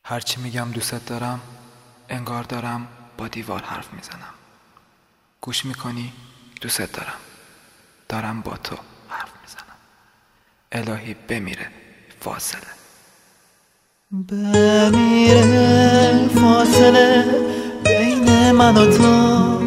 هرچی میگم دوست دارم انگار دارم با دیوار حرف میزنم. گوش میکنی؟ دوست دارم با تو حرف میزنم. الهی بمیره فاصله، بمیره فاصله بین من و تو.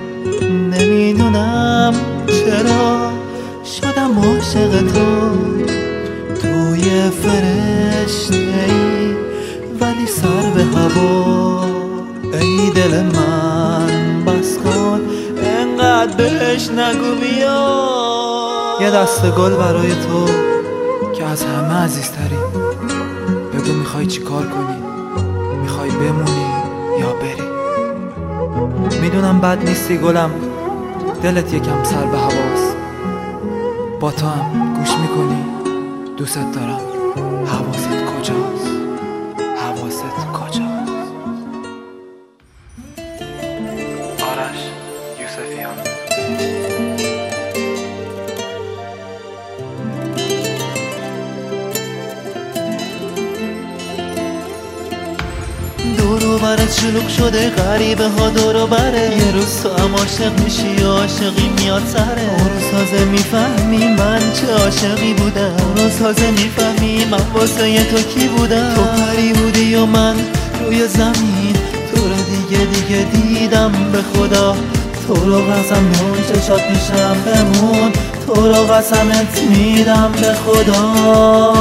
نمیدونم چرا شدم عاشق تو. توی فرشته ای ولی سر به هوا. ای دل من بس کن انقدر بهش نگو بیا. یه دسته گل برای تو که از همه عزیزتری. بگو میخوای چی کار کنی؟ میخوای بمونی یا بری؟ میدونم بد نیستی گلم، دلت یکم سر به هواست. با تو هم گوش میکنی؟ دوست دارم. حواست کجاست؟ حواست کجاست؟ آرش یوسفیان. دورو برات شلوغ شده، غریبه ها دورو بره. یه روز تو هم عاشق میشی، عاشقی میاد سره. اون روز تازه میفهمی من چه عاشقی بودم. اون روز تازه میفهمی من واسه تو کی بودم. تو پری بودی و من روی زمین، تو رو دیگه دیدم به خدا. تو رو قسم اون چشات پیشم بمون، تو رو قسمت میدم به خدا.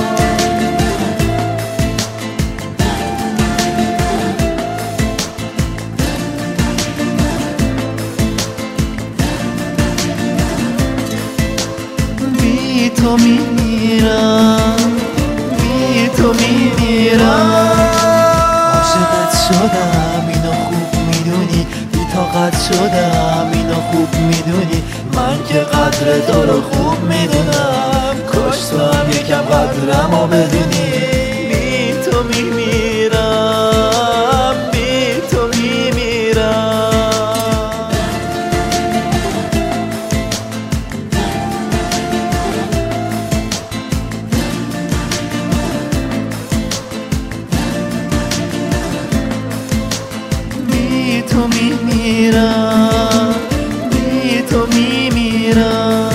بی تو میمیرم، بی تو میمیرم. عاشقت شدم اینو خوب میدونی، بی طاقت شدم اینو خوب میدونی. من که قدر تو رو خوب میدونم، کاش تو هم یکم قدرمو بدونی. بی تو میمیرم، بی تو میمیرم. بی تو میمیرم، بی تو میمیرم.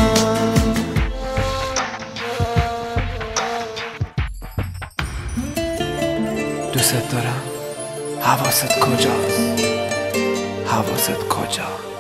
دوست دارم. حواست کجاست؟ حواست کجاست؟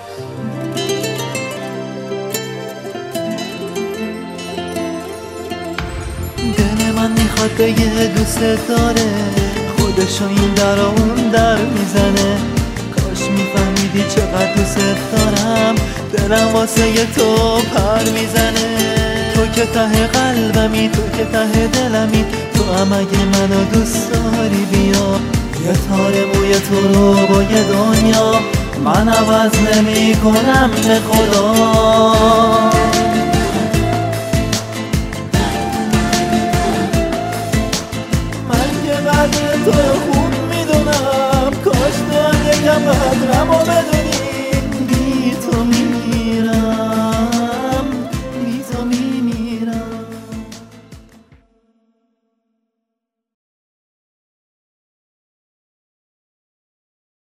دل من میخواد بگه دوست داره، خودشو این در و اون در میزنه. کاش میفهمیدی چقدر دوست دارم، دلم واسه تو پر میزنه. تو که ته قلبمی، تو که ته دلمی، تو هم اگه منو دوست داری بیا. یه تار موی تو رو با یه دنیا من عوض نمی کنم به خدا.